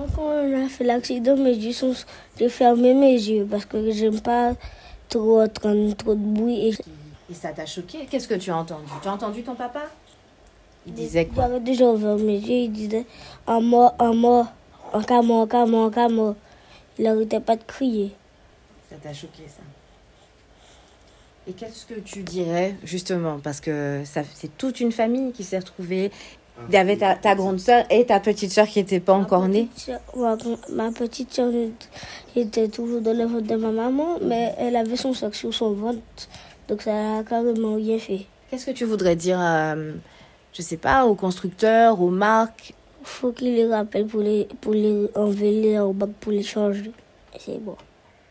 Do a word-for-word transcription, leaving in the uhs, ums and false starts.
Moi, quand on a fait l'accident, mes yeux sont... j'ai fermé mes yeux parce que j'aime pas trop entendre trop de bruit. Et, et ça t'a choqué? Qu'est-ce que tu as entendu? Tu as entendu ton papa? Il disait quoi? J'avais déjà ouvert mes yeux, il disait un mort, un mort, un cas mort, un cas mort, un cas mort. Il n'arrêtait pas de crier. Ça t'a choqué, ça? Et qu'est-ce que tu dirais, justement, parce que ça, c'est toute une famille qui s'est retrouvée. Il y avait ta, ta grande sœur et ta petite sœur qui n'étaient pas ma encore nées. Soeur, ma, ma petite sœur était toujours dans le ventre de ma maman, mais elle avait son sac sur son ventre, donc ça n'a carrément rien fait. Qu'est-ce que tu voudrais dire, euh, je sais pas, aux constructeurs, aux marques? Il faut qu'ils les rappellent pour les, pour les enlever les airbags, pour les changer. C'est bon.